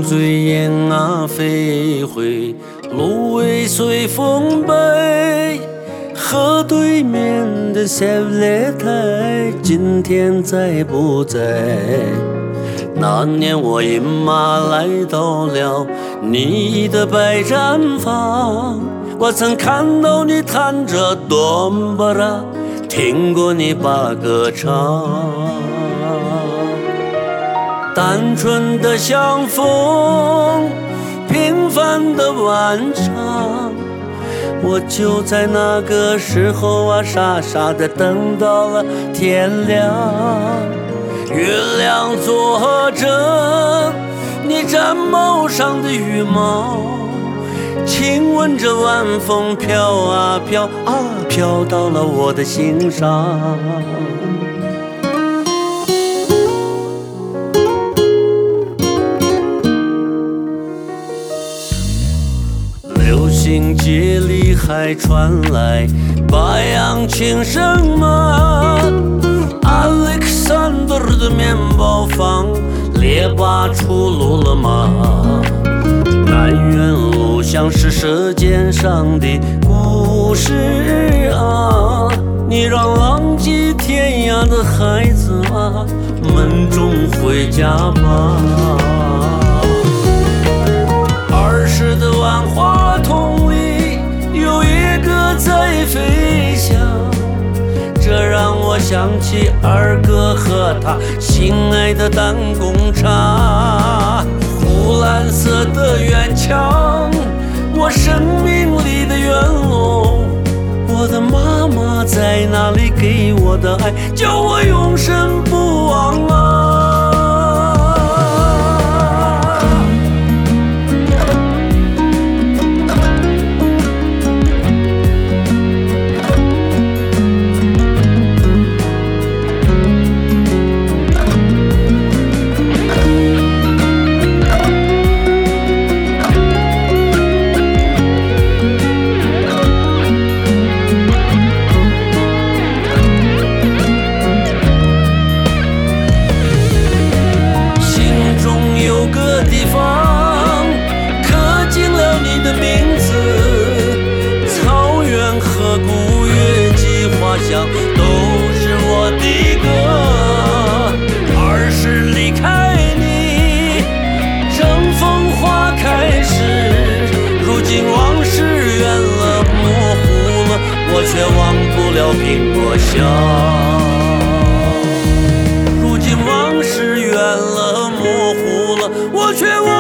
醉雁啊飞回，芦苇随风飞。河对面的小擂台，今天在不在？那年我饮马来到了你的白毡房，我曾看到你弹着咚巴拉，听过你把歌唱。单纯的相逢，平凡的晚长，我就在那个时候啊，傻傻的等到了天亮。月亮作证，你毡帽上的羽毛，亲吻着晚风飘啊飘啊，飘到了我的心上。流行街里还传来八扬琴声吗？ Alexander 的面包房，列巴出炉了吗？南园路像是舌尖上的故事啊，你让浪迹天涯的孩子啊，们中回家吧。儿时的万花筒里有一个在飞翔，这让我想起二哥和他心爱的弹弓茶。湖蓝色的远墙，我生命里的远路，我的妈妈在那里给我的爱，叫我永生不忘啊。都是我的歌，儿时离开你，正风花开时，如今往事远了模糊了，我却忘不了苹果笑。如今往事远了模糊了，我却忘